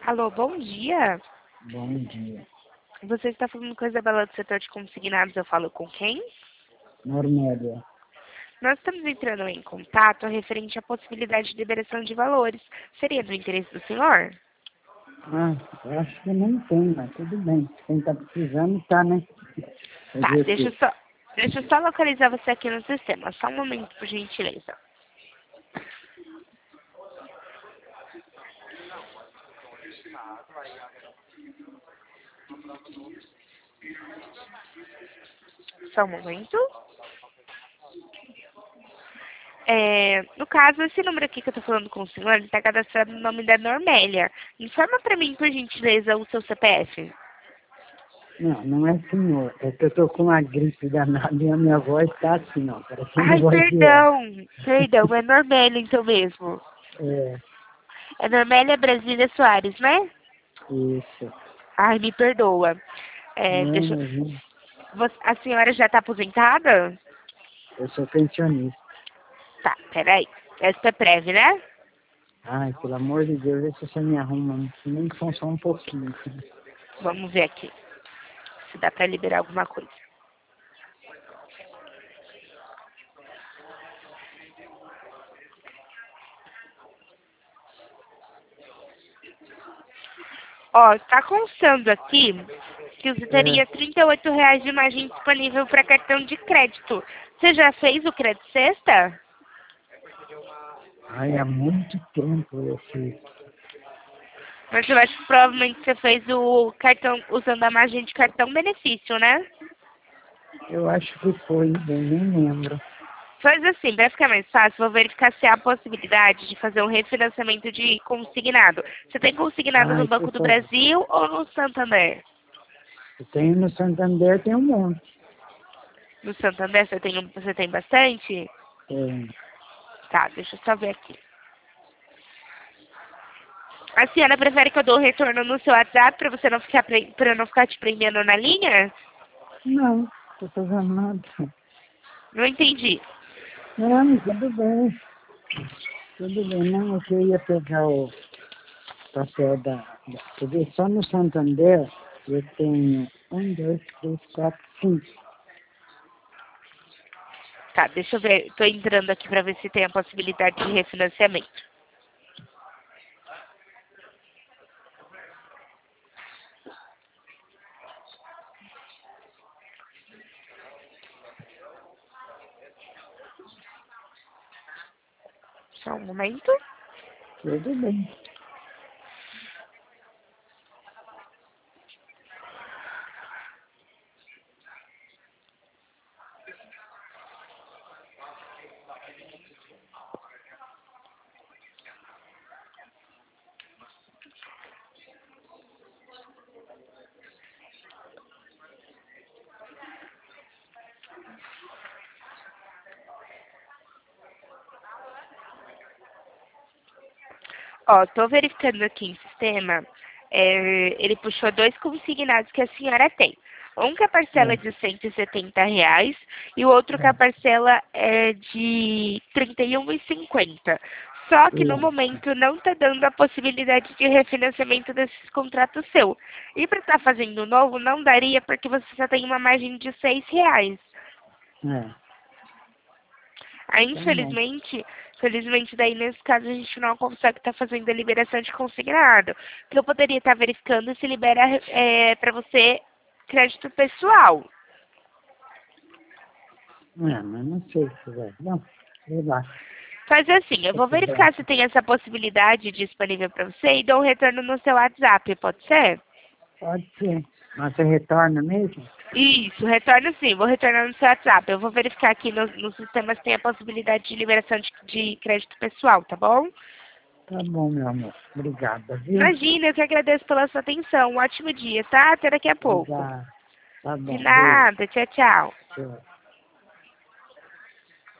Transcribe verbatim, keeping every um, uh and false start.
Alô, bom dia. Bom dia. Você está falando com a Isabela do setor de consignados, eu falo com quem? Normélia. Nós estamos entrando em contato referente à possibilidade de liberação de valores. Seria do interesse do senhor? Ah, eu acho que não tem, mas tudo bem. Quem tá precisando tá, né? Tá, Fazer o deixa eu quê? só, deixa eu só localizar você aqui no sistema. Só um momento, por gentileza. Só um momento. É, no caso, esse número aqui que eu tô falando com o senhor, ele tá cadastrado no nome da Normélia. Informa pra mim, por gentileza, o seu C P F. Não, não é senhor. É que eu tô com uma gripe danada e a minha voz tá assim, ó. Parecendo Ai, voz de ar. perdão. Perdão, é Normélia então mesmo. É, É Normélia Brasília Soares, né? isso. Ai, me perdoa. É, Não, deixa eu... imagina. Você- A senhora já está aposentada? Eu sou pensionista. Tá, peraí. Essa é prévia, né? Ai, pelo amor de Deus, vê se você me arruma. Nem que só um pouquinho. Vamos ver aqui. Se dá pra liberar alguma coisa. Ó, tá constando aqui que você É. teria trinta e oito reais de margem disponível para cartão de crédito. Você já fez o crédito sexta? Ai, há muito tempo eu fiz. Mas eu acho que provavelmente você fez o cartão usando a margem de cartão benefício, né? Eu acho que foi, eu nem lembro. Faz assim, para ficar mais fácil, vou verificar se há a possibilidade de fazer um refinanciamento de consignado. Você tem consignado no Ai, por Banco do favor. Brasil ou no Santander? Eu tenho no Santander, tem um monte. No Santander você tem, um- você tem bastante? Tem. Tá, deixa eu só ver aqui. A senhora prefere que eu dou o retorno no seu WhatsApp para você não ficar para não ficar te prendendo na linha? Não, tô fazendo nada. Não entendi. Não, tudo bem. Tudo bem. Não, é que eu ia pegar o papel da... da quer ver, só no Santander eu tenho um, dois, três, quatro, cinco. Tá, deixa eu ver. Tô entrando aqui para ver se tem a possibilidade de refinanciamento. Só um momento. Tudo bem. Ó, tô verificando aqui em sistema. É, ele puxou dois consignados que a senhora tem. Um que a parcela é É, de cento e setenta reais e o outro que a é, parcela é de trinta e um reais e cinquenta centavos. Só que no isso. momento não está dando a possibilidade de refinanciamento desses contratos seu. E para estar fazendo novo não daria porque você só tem uma margem de seis reais. É, Aí, tá bom. infelizmente, felizmente daí nesse caso a gente não consegue estar fazendo a liberação de consignado. Porque eu poderia estar verificando se libera é, para você crédito pessoal. É, mas não sei se vai. Não, sei lá. Faz assim, eu Se vou puder. verificar se tem essa possibilidade disponível para você e dou um retorno no seu WhatsApp, pode ser? Pode ser. Mas você retorna mesmo? Isso, retorno sim, vou retornar no seu WhatsApp. Eu vou verificar aqui no, no sistema se tem a possibilidade de liberação de, de crédito pessoal, tá bom? Tá bom, meu amor. Obrigada, viu? Imagina, eu que agradeço pela sua atenção. Um ótimo dia, tá? Até daqui a pouco. Obrigado. Tá De bom, beijo. nada. Tchau, tchau. Tchau.